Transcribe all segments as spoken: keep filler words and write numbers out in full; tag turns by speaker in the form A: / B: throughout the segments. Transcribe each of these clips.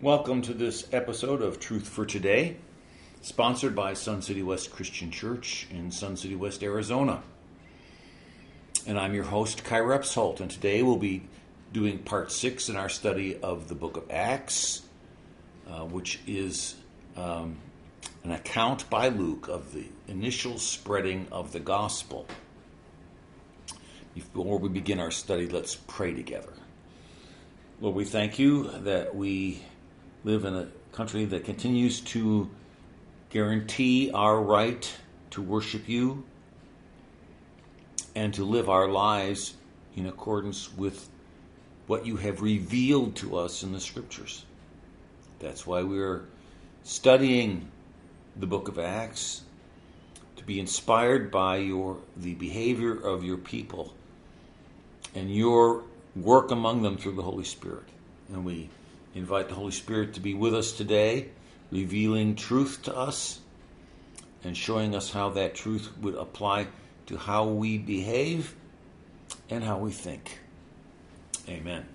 A: Welcome to this episode of Truth for Today, sponsored by Sun City West Christian Church in Sun City West, Arizona. And I'm your host, Kai Repsholt, and today we'll be doing part six in our study of the book of Acts, uh, which is um, an account by Luke of the initial spreading of the gospel. Before we begin our study, let's pray together. Lord, we thank you that we live in a country that continues to guarantee our right to worship you and to live our lives in accordance with what you have revealed to us in the Scriptures. That's why we're studying the book of Acts, to be inspired by your the behavior of your people and your work among them through the Holy Spirit. And we invite the Holy Spirit to be with us today, revealing truth to us and showing us how that truth would apply to how we behave and how we think. Amen.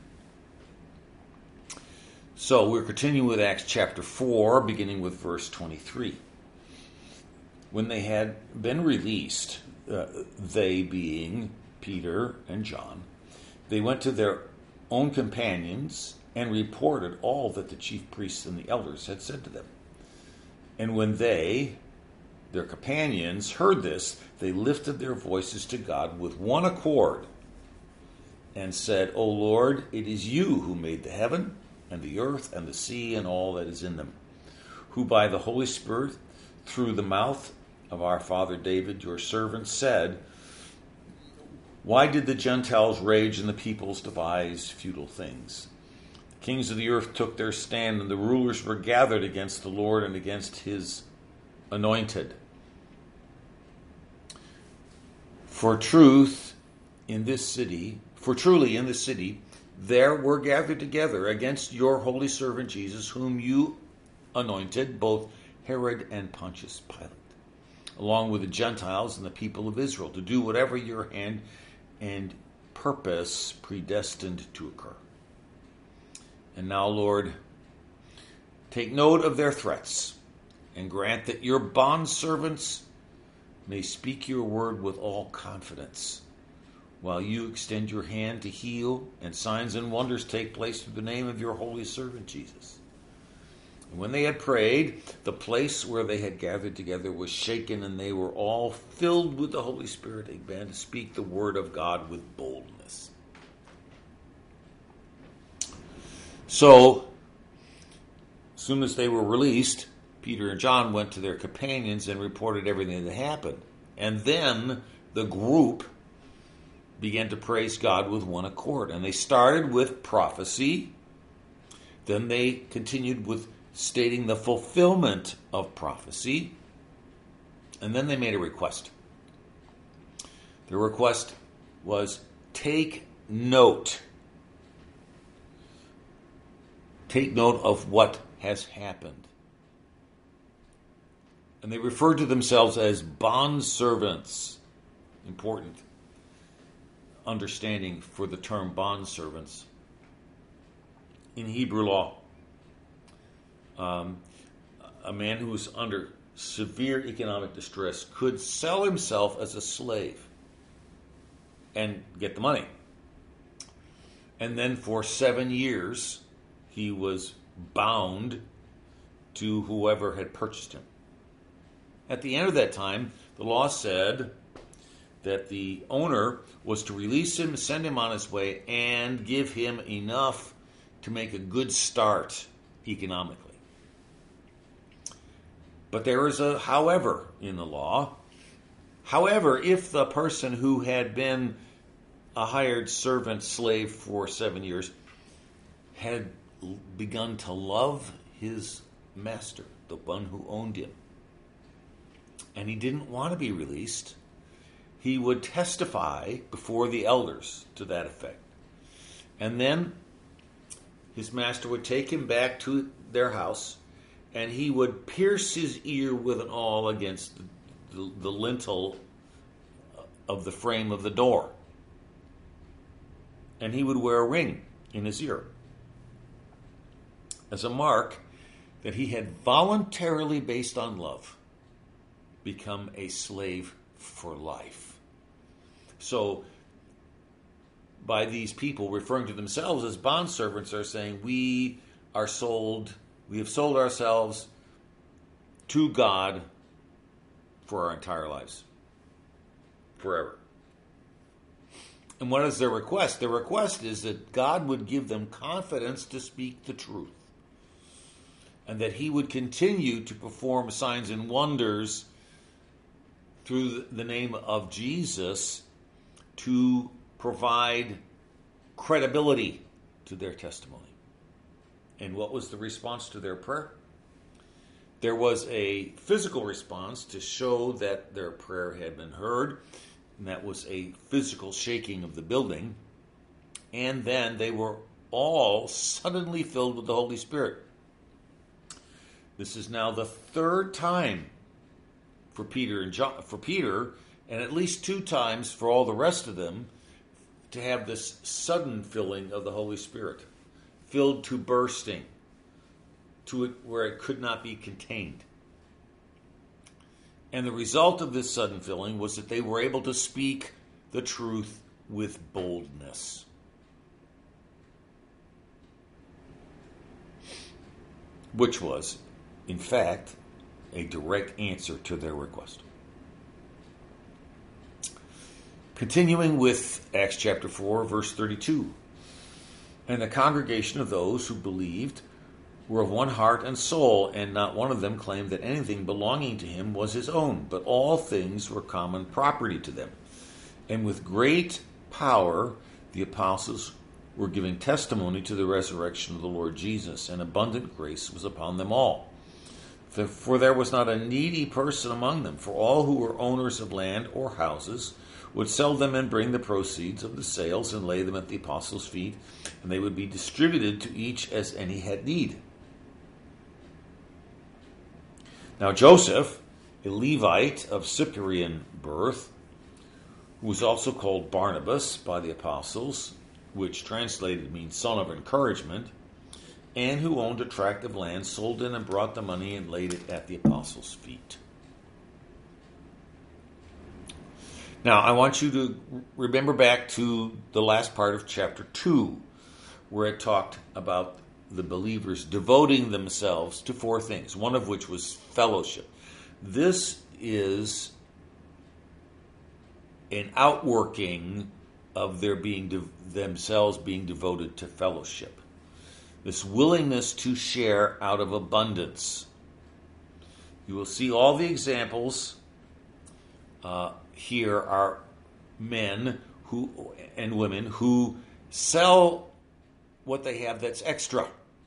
A: So we're continuing with Acts chapter four, beginning with verse twenty-three. When they had been released, uh, they being Peter and John, they went to their own companions and reported all that the chief priests and the elders had said to them. And when they, their companions, heard this, they lifted their voices to God with one accord and said, O Lord, it is you who made the heaven and the earth and the sea and all that is in them, who by the Holy Spirit, through the mouth of our father David, your servant, said, why did the Gentiles rage and the peoples devise futile things? The kings of the earth took their stand, and the rulers were gathered against the Lord and against his anointed. For truth in this city, for truly in this city, there were gathered together against your holy servant Jesus, whom you anointed, both Herod and Pontius Pilate, along with the Gentiles and the people of Israel, to do whatever your hand and purpose predestined to occur. And now, Lord, take note of their threats and grant that your bondservants may speak your word with all confidence, while you extend your hand to heal and signs and wonders take place through the name of your holy servant Jesus. And when they had prayed, the place where they had gathered together was shaken, and they were all filled with the Holy Spirit and began to speak the word of God with boldness. So, as soon as they were released, Peter and John went to their companions and reported everything that happened. And then the group began to praise God with one accord. And they started with prophecy. Then they continued with stating the fulfillment of prophecy. And then they made a request. The request was, take note. Take note of what has happened. And they referred to themselves as bondservants. Important understanding for the term bondservants. In Hebrew law, um, a man who was under severe economic distress could sell himself as a slave and get the money. And then for seven years, he was bound to whoever had purchased him. At the end of that time, the law said that the owner was to release him, send him on his way, and give him enough to make a good start economically. But there is a however in the law. However, if the person who had been a hired servant slave for seven years had begun to love his master, the one who owned him, and he didn't want to be released, he would testify before the elders to that effect. And then his master would take him back to their house, and he would pierce his ear with an awl against the, the, the lintel of the frame of the door. And he would wear a ring in his ear. as a mark that he had voluntarily, based on love, become a slave for life. So, by these people referring to themselves as bondservants, are saying, we are sold, we have sold ourselves to God for our entire lives, forever. And what is their request? Their request is that God would give them confidence to speak the truth, and that he would continue to perform signs and wonders through the name of Jesus to provide credibility to their testimony. And what was the response to their prayer? There was a physical response to show that their prayer had been heard, and that was a physical shaking of the building. And then they were all suddenly filled with the Holy Spirit. This is now the third time for Peter and John, for Peter, and at least two times for all the rest of them, to have this sudden filling of the Holy Spirit, filled to bursting, to it where it could not be contained. And the result of this sudden filling was that they were able to speak the truth with boldness. Which was, in fact, a direct answer to their request. Continuing with Acts chapter four, verse thirty-two. And the congregation of those who believed were of one heart and soul, and not one of them claimed that anything belonging to him was his own, but all things were common property to them. And with great power the apostles were giving testimony to the resurrection of the Lord Jesus, and abundant grace was upon them all. For, for there was not a needy person among them, for all who were owners of land or houses would sell them and bring the proceeds of the sales and lay them at the apostles' feet, and they would be distributed to each as any had need. Now Joseph, a Levite of Cyprian birth, who was also called Barnabas by the apostles, which translated means son of encouragement, and who owned a tract of land, sold it and brought the money and laid it at the apostles' feet. Now, I want you to remember back to the last part of chapter two, where it talked about the believers devoting themselves to four things, one of which was fellowship. This is an outworking of their being de- themselves being devoted to fellowship. This willingness to share out of abundance. You will see all the examples uh, here are men who and women who sell what they have that's extra.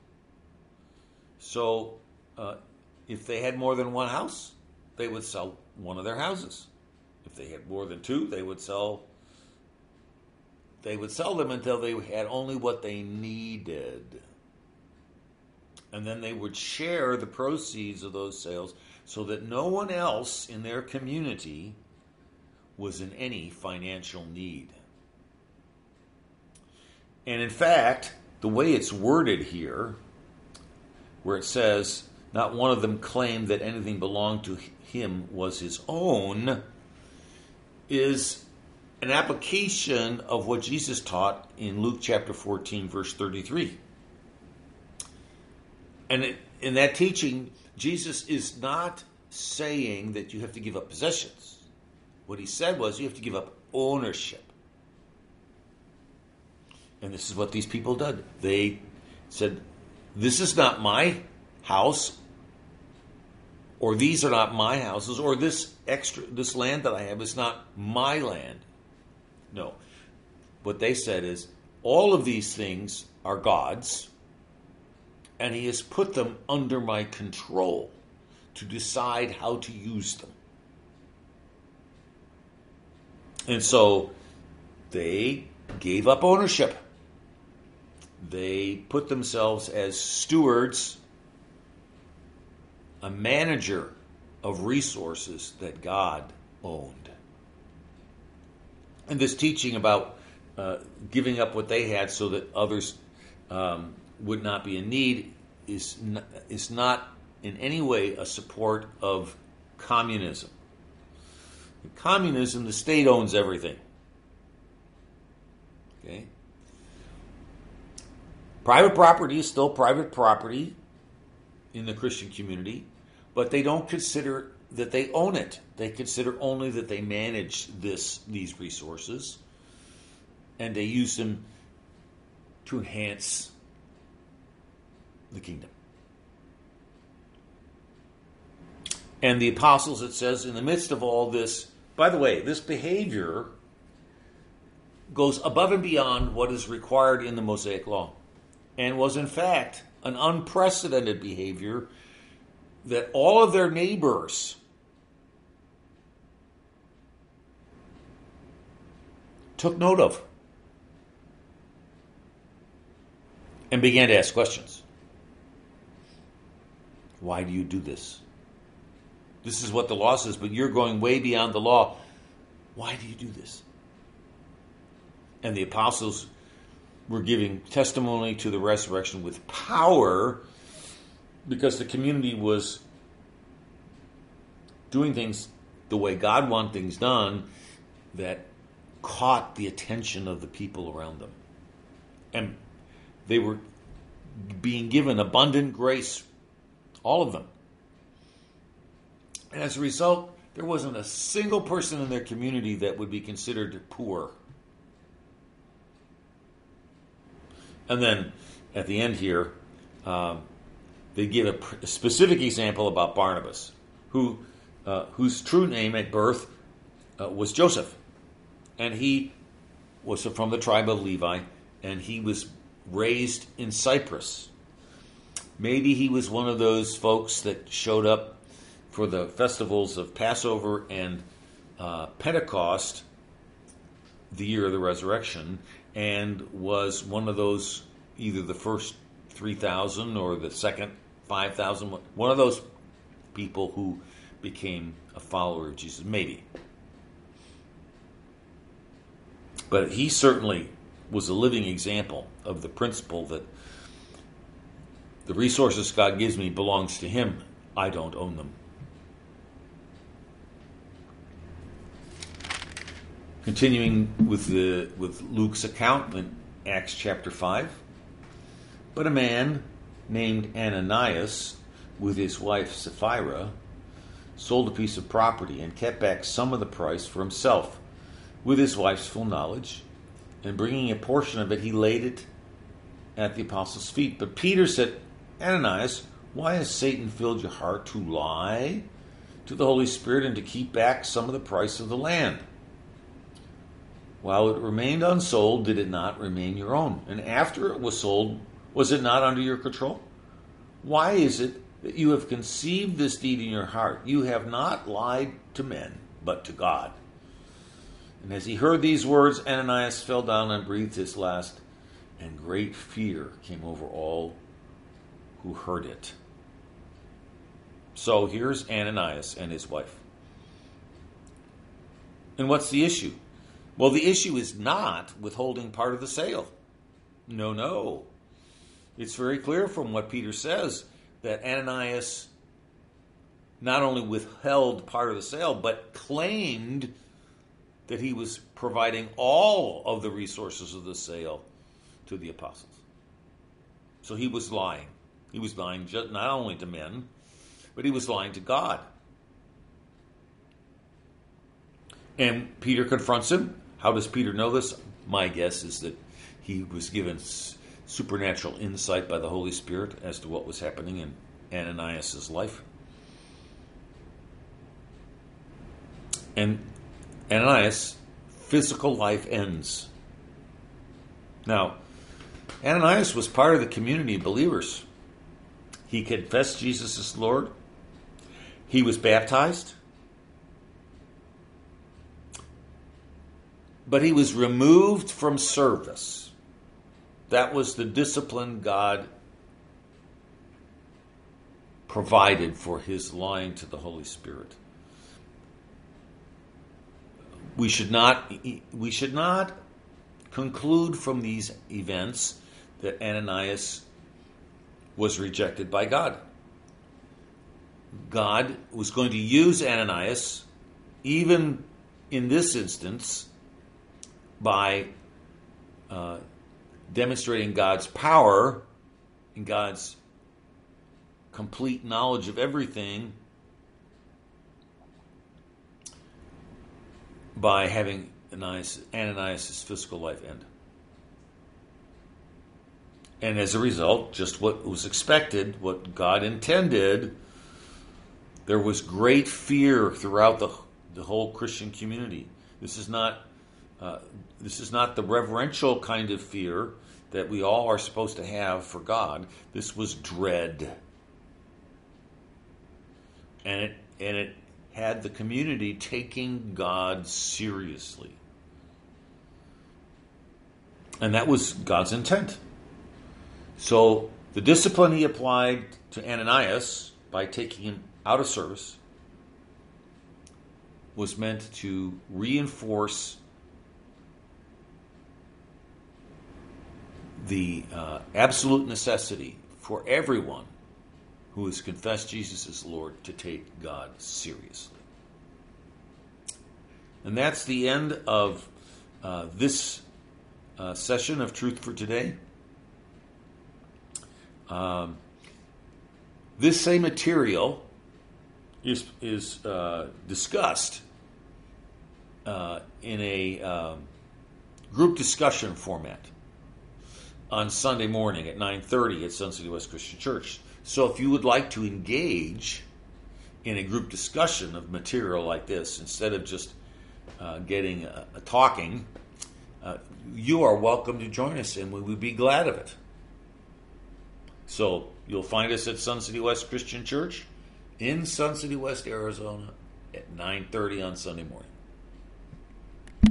A: So uh, if they had more than one house, they would sell one of their houses. If they had more than two, they would sell they would sell them until they had only what they needed. And then they would share the proceeds of those sales so that no one else in their community was in any financial need. And in fact, the way it's worded here, where it says, not one of them claimed that anything belonged to him was his own, is an application of what Jesus taught in Luke chapter fourteen, verse thirty-three. And it, in that teaching, Jesus is not saying that you have to give up possessions. What he said was you have to give up ownership. And this is what these people did. They said, this is not my house, or these are not my houses, or this extra this land that I have is not my land. No. What they said is, all of these things are God's, and he has put them under my control to decide how to use them. And so they gave up ownership. They put themselves as stewards, a manager of resources that God owned. And this teaching about uh, giving up what they had so that others um, would not be in need is not, is not in any way a support of communism. In communism, the state owns everything. Okay? Private property is still private property in the Christian community, but they don't consider that they own it. They consider only that they manage this these resources, and they use them to enhance the kingdom. And the apostles, it says, in the midst of all this, by the way, this behavior goes above and beyond what is required in the Mosaic Law, and was in fact an unprecedented behavior that all of their neighbors took note of and began to ask questions. Why do you do this? This is what the law says, but you're going way beyond the law. Why do you do this? And the apostles were giving testimony to the resurrection with power because the community was doing things the way God wanted things done that caught the attention of the people around them. And they were being given abundant grace, all of them. And as a result, there wasn't a single person in their community that would be considered poor. And then at the end here, um, they give a, a specific example about Barnabas, who uh, whose true name at birth uh, was Joseph. And he was from the tribe of Levi, and he was raised in Cyprus. Maybe he was one of those folks that showed up for the festivals of Passover and uh, Pentecost, the year of the resurrection, and was one of those, either the first three thousand or the second five thousand, one of those people who became a follower of Jesus, maybe. But he certainly was a living example of the principle that the resources God gives me belongs to him. I don't own them. Continuing with the with Luke's account in Acts chapter five. But a man named Ananias, with his wife Sapphira, sold a piece of property and kept back some of the price for himself, with his wife's full knowledge, and bringing a portion of it, he laid it at the apostles' feet. But Peter said, Ananias, why has Satan filled your heart to lie to the Holy Spirit and to keep back some of the price of the land? While it remained unsold, did it not remain your own? And after it was sold, was it not under your control? Why is it that you have conceived this deed in your heart? You have not lied to men, but to God. And as he heard these words, Ananias fell down and breathed his last, and great fear came over all who heard it. So here's Ananias and his wife. And what's the issue? Well, the issue is not withholding part of the sale. No, no. It's very clear from what Peter says that Ananias not only withheld part of the sale, but claimed that he was providing all of the resources of the sale to the apostles. So he was lying. He was lying just not only to men, but he was lying to God. And Peter confronts him. How does Peter know this? My guess is that he was given supernatural insight by the Holy Spirit as to what was happening in Ananias' life. And Ananias' physical life ends. Now, Ananias was part of the community of believers. He confessed Jesus as Lord. He was baptized. But he was removed from service. That was the discipline God provided for his lying to the Holy Spirit. We should not we should not conclude from these events that Ananias was rejected by God. God was going to use Ananias, even in this instance, by uh, demonstrating God's power and God's complete knowledge of everything, by having Ananias, Ananias' physical life end. And as a result, just what was expected, what God intended, there was great fear throughout the the whole Christian community. This is not uh, this is not the reverential kind of fear that we all are supposed to have for God. This was dread, and it and it had the community taking God seriously, and that was God's intent. So the discipline he applied to Ananias by taking him out of service was meant to reinforce the uh, absolute necessity for everyone who has confessed Jesus as Lord to take God seriously. And that's the end of uh, this uh, session of Truth for Today. Um, this same material is is uh, discussed uh, in a um, group discussion format on Sunday morning at nine thirty at Sun City West Christian Church. So if you would like to engage in a group discussion of material like this, instead of just uh, getting a, a talking, uh, you are welcome to join us, and we would be glad of it. So you'll find us at Sun City West Christian Church in Sun City West, Arizona at nine thirty on Sunday morning.